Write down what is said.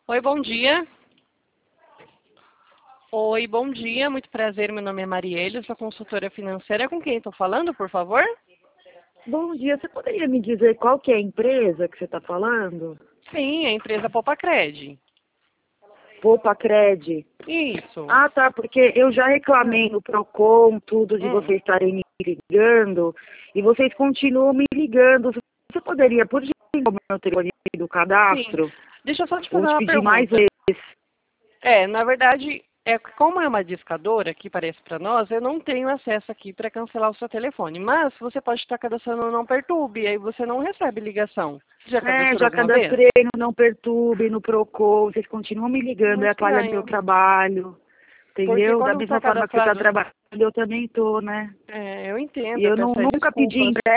Oi, bom dia. Oi, bom dia. Muito prazer. Meu nome é Marielle, sou consultora financeira. Com quem estou falando, por favor? Bom dia, você poderia me dizer qual que é a empresa que você está falando? Sim, a empresa Popacred. Popacred. Isso. Ah, tá, porque eu já reclamei no Procon, tudo de vocês estarem me ligando, e vocês continuam me ligando. Você poderia, por gentileza, dar o meu telefone do Sim. cadastro? Deixa eu só te Vou fazer te uma pedir mais pergunta. vezes. Na verdade, como é uma discadora que parece para nós, eu não tenho acesso aqui para cancelar o seu telefone. Mas você pode estar cadastrando no Não Perturbe, aí você não recebe ligação. Você já cadastrou Já alguma vez? cadastrei no Não Perturbe, no Procon, vocês continuam me ligando, Muito atrapalha meu estranho. trabalho, Entendeu? entendeu? Da Quando está mesma forma que você está cadastrado, trabalhando, eu também estou, né? eu E entendo, eu eu peço nunca pedi desculpas.